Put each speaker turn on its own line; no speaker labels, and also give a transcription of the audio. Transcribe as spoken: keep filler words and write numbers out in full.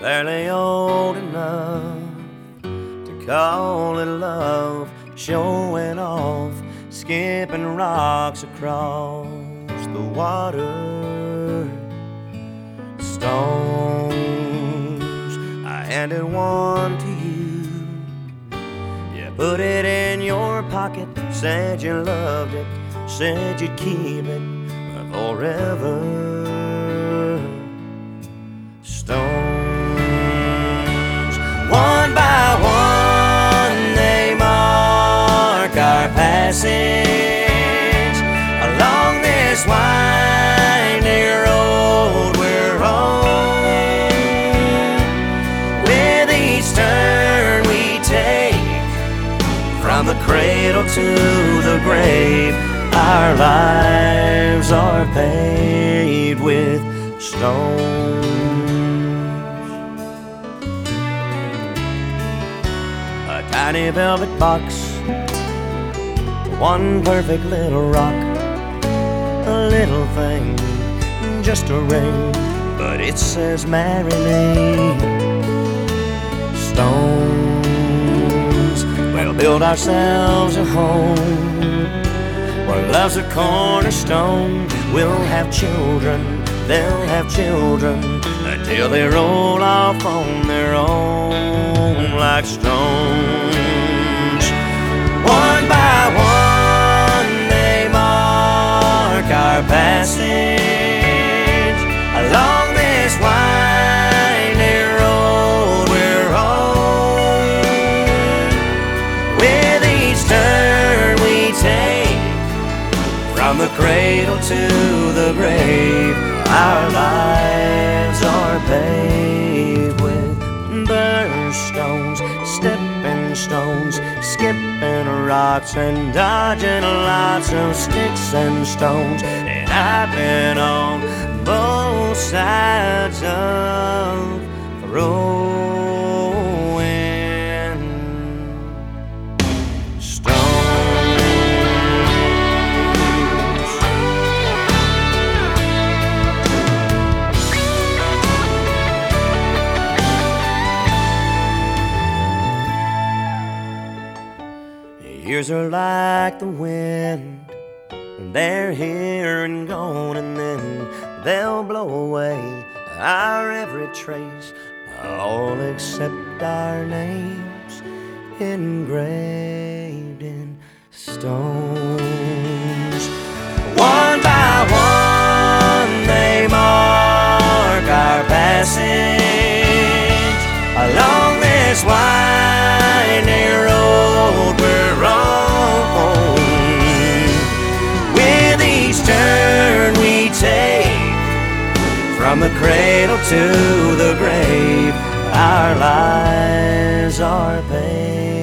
barely old enough to call it love, showing off, skipping rocks across the water. Stones, I handed one to you. You put it in your pocket, said you loved it, said you'd keep it forever. Stones, one by one, they mark our passage along this winding road we're on. With each turn we take, from the cradle to the grave, our lives are paved with stones. A tiny velvet box, one perfect little rock, a little thing, just a ring, but it says marry me. Stones, we'll build ourselves a home where love's a cornerstone. We'll have children, they'll have children, until they roll off on their own like stones. One by one, they mark our passage along this winding road we're on. With each turn we take, from the cradle to the grave, our lives are paved with birthstones, stepping stones, skipping rocks and dodging lots of sticks and stones. And I've been on both sides of the rolling stones. Years are like the wind, they're here and gone, and then they'll blow away our every trace, all except our names engraved in stones. One by one, they mark our passage along this winding road we're on. With each turn we take, from the cradle to the grave, our lives are paved